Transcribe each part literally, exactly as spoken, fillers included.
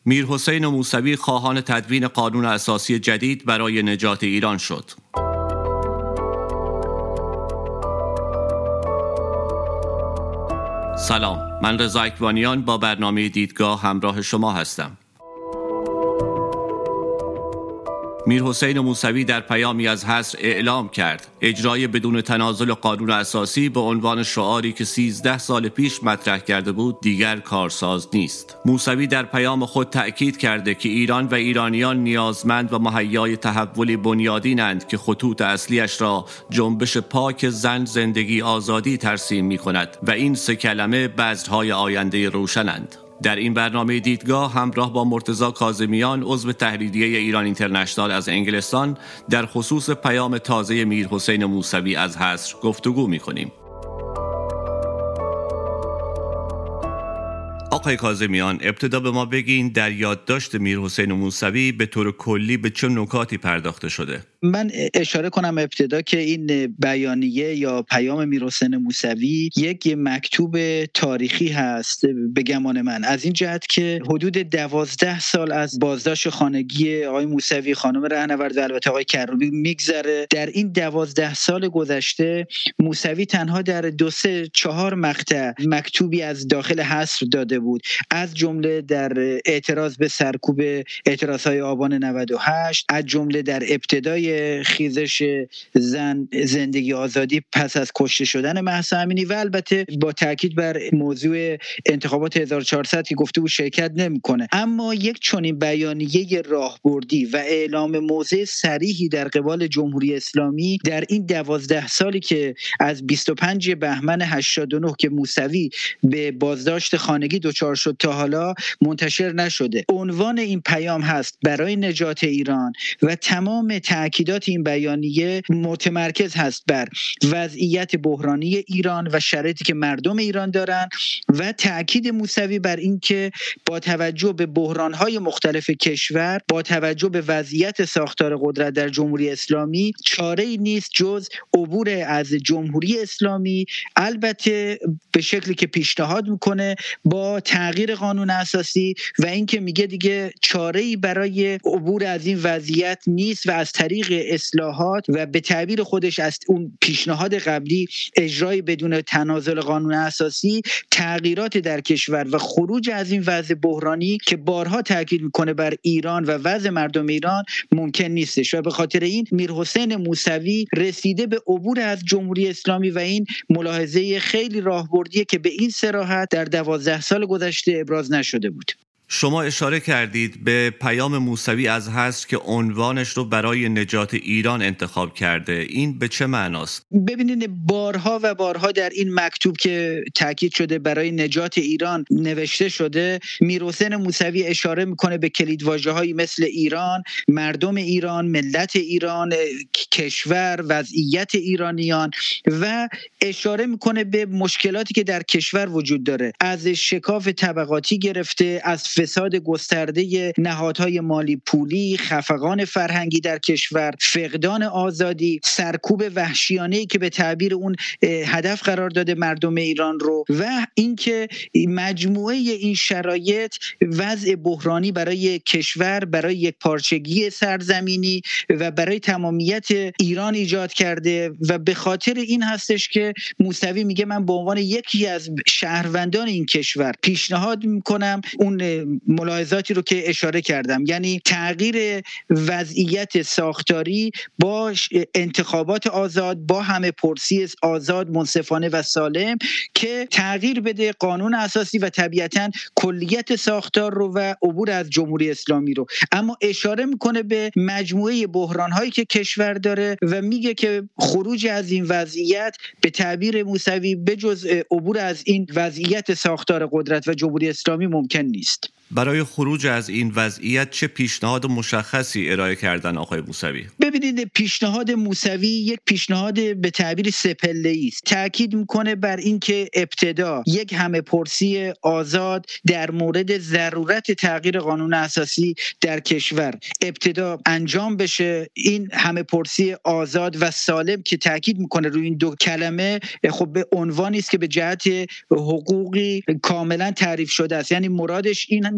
میرحسین موسوی خواهان تدوین قانون اساسی جدید برای نجات ایران شد. سلام، من رضا اکبانیان با برنامه دیدگاه همراه شما هستم. میرحسین موسوی در پیامی از حصر اعلام کرد اجرای بدون تنازل قانون اساسی به عنوان شعاری که سیزده سال پیش مطرح کرده بود دیگر کارساز نیست. موسوی در پیام خود تأکید کرده که ایران و ایرانیان نیازمند و مهیای تحولی بنیادینند که خطوط اصلیش را جنبش پاک زن، زندگی، آزادی ترسیم می کند و این سه کلمه بذرهای آینده روشنند. در این برنامه دیدگاه همراه با مرتضی کاظمیان عضو تحریریه ایران اینترنشنال از انگلستان در خصوص پیام تازه میرحسین موسوی از حصر گفتگو می‌کنیم. آقای کاظمیان، ابتدا به ما بگین در یادداشت میرحسین موسوی به طور کلی به چه نکاتی پرداخته شده؟ من اشاره کنم ابتدا که این بیانیه یا پیام میرحسین موسوی یک مکتوب تاریخی هست به گمان من، از این جهت که حدود دوازده سال از بازداشت خانگی آقای موسوی، خانم رهنورد و البته آقای کروبی میگذره. در این دوازده سال گذشته موسوی تنها در دو سه چهار مقطع مکتوبی از داخل حصر داده بود، از جمله در اعتراض به سرکوب اعتراضهای آبان نود و هشت، از جمله در ابتدای خیزش زن، زندگی، آزادی پس از کشته شدن مهسا امینی و البته با تاکید بر موضوع انتخابات هزار و چهارصد که گفته بود شرکت نمیکنه. اما یک چنین بیانیه راهبردی و اعلام موضع صریحی در قبال جمهوری اسلامی در این دوازده سالی که از بیست و پنج بهمن هشتاد و نه که موسوی به بازداشت خانگی دچار شد تا حالا منتشر نشده. عنوان این پیام هست برای نجات ایران و تمام تاکیدات این بیانیه متمرکز هست بر وضعیت بحرانی ایران و شرایطی که مردم ایران دارن و تاکید موسوی بر این که با توجه به بحران‌های مختلف کشور، با توجه به وضعیت ساختار قدرت در جمهوری اسلامی، چاره‌ای نیست جز عبور از جمهوری اسلامی، البته به شکلی که پیشنهاد میکنه با تغییر قانون اساسی و اینکه میگه دیگه چاره‌ای برای عبور از این وضعیت نیست و از طریق اصلاحات و به تعبیر خودش از اون پیشنهاد قبلی اجرای بدون تنازل قانون اساسی تغییرات در کشور و خروج از این وضع بحرانی که بارها تاکید میکنه بر ایران و وضع مردم ایران ممکن نیستش و به خاطر این میرحسین موسوی رسیده به عبور از جمهوری اسلامی و این ملاحظه خیلی راهبردیه که به این صراحت در دوازده سال گذشته ابراز نشده بود. شما اشاره کردید به پیام موسوی از حصر که عنوانش رو برای نجات ایران انتخاب کرده. این به چه معناست؟ ببینید بارها و بارها در این مکتوب که تاکید شده برای نجات ایران نوشته شده، میرحسین موسوی اشاره میکنه به کلیدواژه‌هایی مثل ایران، مردم ایران، ملت ایران، کشور، وضعیت ایرانیان و اشاره میکنه به مشکلاتی که در کشور وجود داره، از شکاف طبقاتی گرفته، از فساد گسترده نهادهای مالی پولی، خفقان فرهنگی در کشور، فقدان آزادی، سرکوب وحشیانه‌ای که به تعبیر اون هدف قرار داده مردم ایران رو و اینکه مجموعه این شرایط وضع بحرانی برای کشور، برای یک پارچگی سرزمینی و برای تمامیت ایران ایجاد کرده و به خاطر این هستش که موسوی میگه من به عنوان یکی از شهروندان این کشور پیشنهاد میکنم اون ملاحظاتی رو که اشاره کردم، یعنی تغییر وضعیت ساختاری با انتخابات آزاد، با همه پرسی آزاد، منصفانه و سالم که تغییر بده قانون اساسی و طبیعتاً کلیت ساختار رو و عبور از جمهوری اسلامی رو. اما اشاره میکنه به مجموعه بحران‌هایی که کشور داره و میگه که خروج از این وضعیت به تعبیر موسوی بجز عبور از این وضعیت ساختار قدرت و جمهوری اسلامی ممکن نیست. برای خروج از این وضعیت چه پیشنهاد مشخصی ارائه کردن آقای موسوی؟ ببینید پیشنهاد موسوی یک پیشنهاد به تعبیر سه‌پله‌ای است. تاکید میکنه بر اینکه ابتدا یک همه پرسی آزاد در مورد ضرورت تغییر قانون اساسی در کشور ابتدا انجام بشه. این همه پرسی آزاد و سالم که تاکید میکنه روی این دو کلمه، خب به عنوانی است که به جهت حقوقی کاملا تعریف شده است. یعنی مرادش این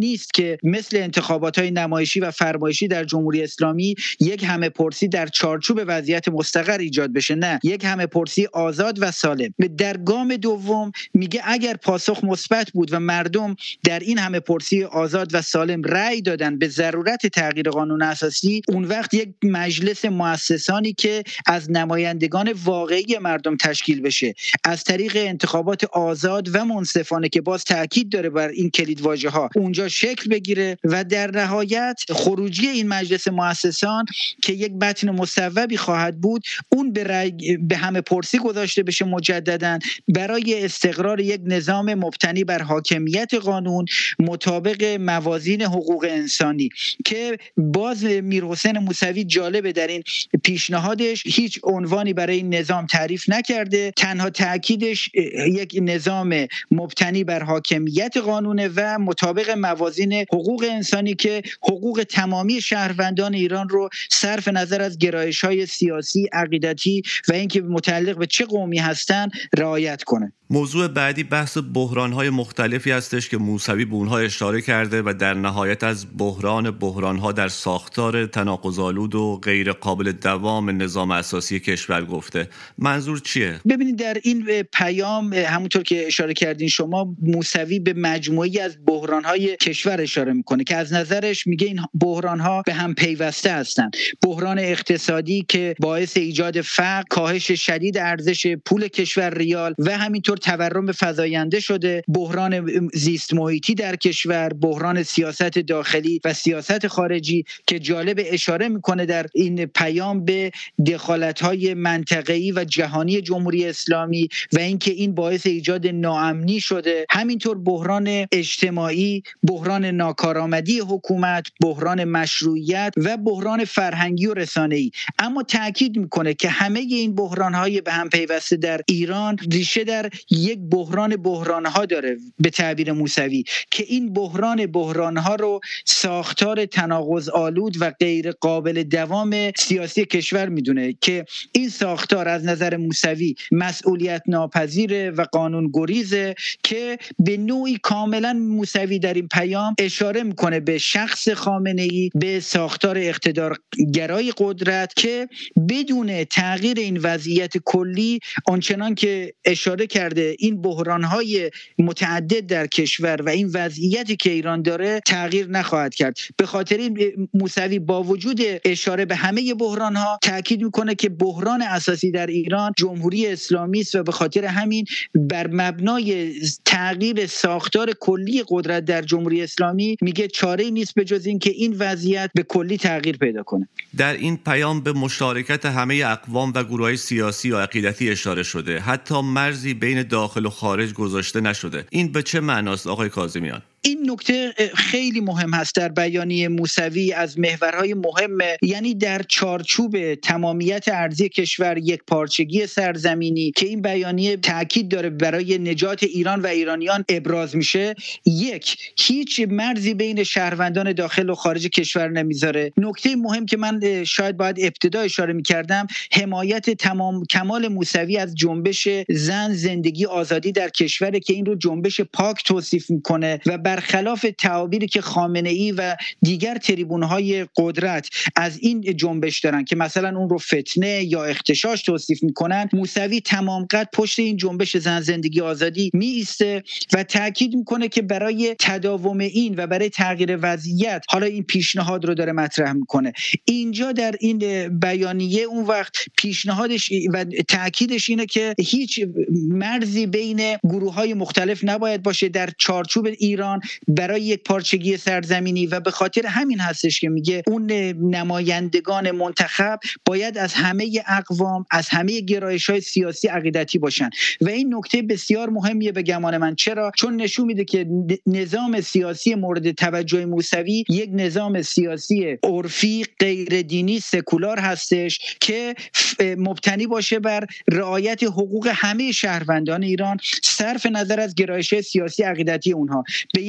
نیست که مثل انتخابات‌های نمایشی و فرمایشی در جمهوری اسلامی یک همه پرسی در چارچوب وضعیت مستقر ایجاد بشه. نه، یک همه پرسی آزاد و سالم. در گام دوم میگه اگر پاسخ مثبت بود و مردم در این همه پرسی آزاد و سالم رأی دادن به ضرورت تغییر قانون اساسی، اون وقت یک مجلس مؤسسانی که از نمایندگان واقعی مردم تشکیل بشه از طریق انتخابات آزاد و منصفانه که باز تاکید داره بر این کلیدواژه‌ها اونجا شکل بگیره و در نهایت خروجی این مجلس مؤسسان که یک متن مصوبی خواهد بود اون به, رأی به همه پرسی گذاشته بشه مجدداً برای استقرار یک نظام مبتنی بر حاکمیت قانون مطابق موازین حقوق انسانی که باز میرحسین موسوی جالبه در این پیشنهادش هیچ عنوانی برای این نظام تعریف نکرده، تنها تأکیدش یک نظام مبتنی بر حاکمیت قانونه و مطابق موازین حقوق انسانی که حقوق تمامی شهروندان ایران رو صرف نظر از گرایش‌های سیاسی، عقیدتی و اینکه متعلق به چه قومی هستن رعایت کنه. موضوع بعدی بحث بحران‌های مختلفی هستش که موسوی به اونها اشاره کرده و در نهایت از بحران بحران‌ها در ساختار تناقض‌آلود و غیر قابل دوام نظام اساسی کشور گفته. منظور چیه؟ ببینید در این پیام همونطور که اشاره کردین شما موسوی به مجموعی از بحران‌های کشور اشاره میکنه که از نظرش میگه این بحران‌ها به هم پیوسته هستند. بحران اقتصادی که باعث ایجاد فقر، کاهش شدید ارزش پول کشور ریال و همینطور تورم فزاینده شده، بحران زیست محیطی در کشور، بحران سیاست داخلی و سیاست خارجی که جالب اشاره میکنه در این پیام به دخالت‌های منطقه‌ای و جهانی جمهوری اسلامی و اینکه این باعث ایجاد ناامنی شده، همینطور بحران اجتماعی، بحران ناکارآمدی حکومت، بحران مشروعیت و بحران فرهنگی و رسانه‌ای. اما تاکید میکنه که همه این بحران‌های به هم پیوسته در ایران ریشه در یک بحران بحران‌ها داره به تعبیر موسوی که این بحران بحران‌ها رو ساختار تناقض آلود و غیر قابل دوام سیاسی کشور میدونه که این ساختار از نظر موسوی مسئولیت ناپذیره و قانون گریزه که به نوعی کاملا موسوی در این پیام اشاره میکنه به شخص خامنه‌ای، به ساختار اقتدارگرای قدرت که بدون تغییر این وضعیت کلی آنچنان که اشاره کرده این بحران‌های متعدد در کشور و این وضعیتی که ایران داره تغییر نخواهد کرد. به خاطر این موسوی با وجود اشاره به همه بحران‌ها تاکید میکنه که بحران اساسی در ایران جمهوری اسلامی است و به خاطر همین بر مبنای تغییر ساختار کلی قدرت در جمهوری اسلامی میگه چاره‌ای نیست به جز این که این وضعیت به کلی تغییر پیدا کنه. در این پیام به مشارکت همه اقوام و گروه‌های سیاسی و عقیدتی اشاره شده، حتی مرزی بین داخل و خارج گذاشته نشده. این به چه معناست آقای کاظمیان؟ این نکته خیلی مهم هست در بیانیه موسوی، از محورهای مهم، یعنی در چارچوب تمامیت ارضی کشور، یک پارچگی سرزمینی که این بیانیه تاکید داره برای نجات ایران و ایرانیان ابراز میشه. یک، هیچ مرزی بین شهروندان داخل و خارج کشور نمیذاره. نکته مهم که من شاید باید ابتدا اشاره میکردم، حمایت تمام کمال موسوی از جنبش زن، زندگی، آزادی در کشور که این رو جنبش پاک توصیف میکنه و برخلاف تعابیری که خامنه‌ای و دیگر تریبون‌های قدرت از این جنبش دارن که مثلا اون رو فتنه یا اغتشاش توصیف میکنن، موسوی تمام قد پشت این جنبش زن، زندگی، آزادی می ایسته و تاکید میکنه که برای تداوم این و برای تغییر وضعیت حالا این پیشنهاد رو داره مطرح میکنه. اینجا در این بیانیه اون وقت پیشنهادش و تاکیدش اینه که هیچ مرزی بین گروه‌های مختلف نباید باشه در چارچوب ایران برای یک پارچگی سرزمینی و به خاطر همین هستش که میگه اون نمایندگان منتخب باید از همه اقوام، از همه گرایش‌های سیاسی، عقیدتی باشن و این نکته بسیار مهمیه به گمان من. چرا؟ چون نشون میده که نظام سیاسی مورد توجه موسوی یک نظام سیاسی عرفی، غیر دینی، سکولار هستش که مبتنی باشه بر رعایت حقوق همه شهروندان ایران صرف نظر از گرایش سیاسی، عقیدتی اونها. به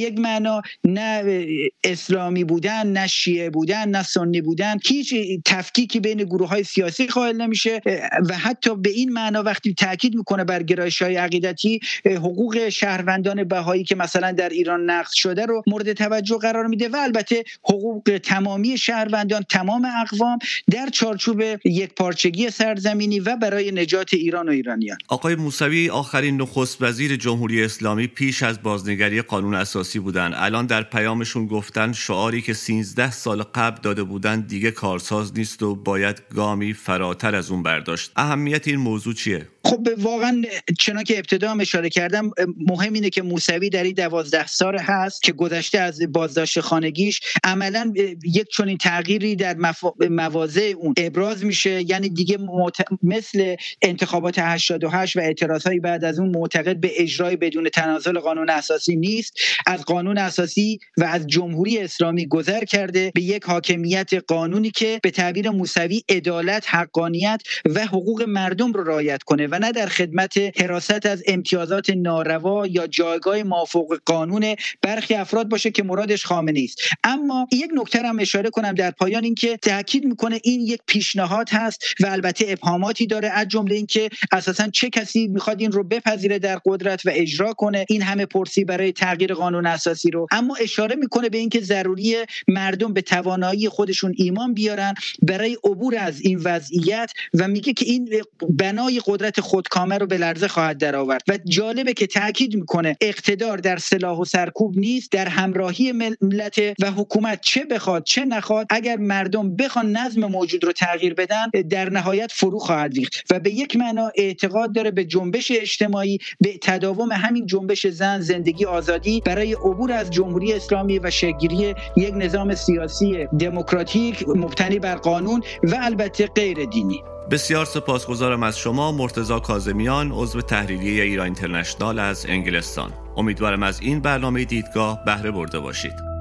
یک معنا نه اسلامی بودن، نه شیعه بودن، نه سنی بودن، هیچ تفکیکی بین گروه‌های سیاسی قائل نمیشه و حتی به این معنا وقتی تاکید میکنه بر گرایش‌های عقیدتی، حقوق شهروندان بهایی که مثلا در ایران نقض شده رو مورد توجه قرار میده و البته حقوق تمامی شهروندان تمام اقوام در چارچوب یک پارچگی سرزمینی و برای نجات ایران و ایرانیان. آقای موسوی آخرین نخست وزیر جمهوری اسلامی پیش از بازنگری قانون اساسی بودن. الان در پیامشون گفتن شعاری که سیزده سال قبل داده بودن دیگه کارساز نیست و باید گامی فراتر از اون برداشت. اهمیت این موضوع چیه؟ خب واقعا چنان که ابتدا هم اشاره کردم، مهم اینه که موسوی در این دوازده سال هست که گذشته از بازداشت خانگیش عملا یک چنین تغییری در مف... مواضع اون ابراز میشه. یعنی دیگه معت... مثل انتخابات هشتاد و هشت و اعتراضهای بعد از اون معتقد به اجرای بدون تنازل قانون اساسی نیست. از قانون اساسی و از جمهوری اسلامی گذر کرده به یک حاکمیت قانونی که به تعبیر موسوی عدالت، حقانیت و حقوق مردم رو رعایت کنه و نه در خدمت حراست از امتیازات ناروا یا جایگاه مافوق قانون برخی افراد باشه که مرادش خامنه‌ای است. اما یک نکته هم اشاره کنم در پایان، این که تاکید میکنه این یک پیشنهاد هست و البته ابهاماتی داره، از جمله این که اساساً چه کسی میخواد این رو بپذیره در قدرت و اجرا کنه این همه پرسی برای تغییر قانون اساسی رو. اما اشاره میکنه به این که ضروری مردم به توانایی خودشون ایمان بیارن برای عبور از این وضعیت و میگه که این بنای قدرت خودکامه رو به لرزه خواهد درآورد. و جالبه که تاکید میکنه اقتدار در سلاح و سرکوب نیست، در همراهی ملت و حکومت چه بخواد چه نخواد، اگر مردم بخوان نظم موجود رو تغییر بدن در نهایت فرو خواهد ریخت. و به یک معنا اعتقاد داره به جنبش اجتماعی، به تداوم همین جنبش زن، زندگی، آزادی برای عبور از جمهوری اسلامی و شکل‌گیری یک نظام سیاسی دموکراتیک مبتنی بر قانون و البته غیر دینی. بسیار سپاسگزارم از شما مرتضی کاظمیان، عضو تحریریه ایران اینترنشنال از انگلستان. امیدوارم از این برنامه دیدگاه بهره برده باشید.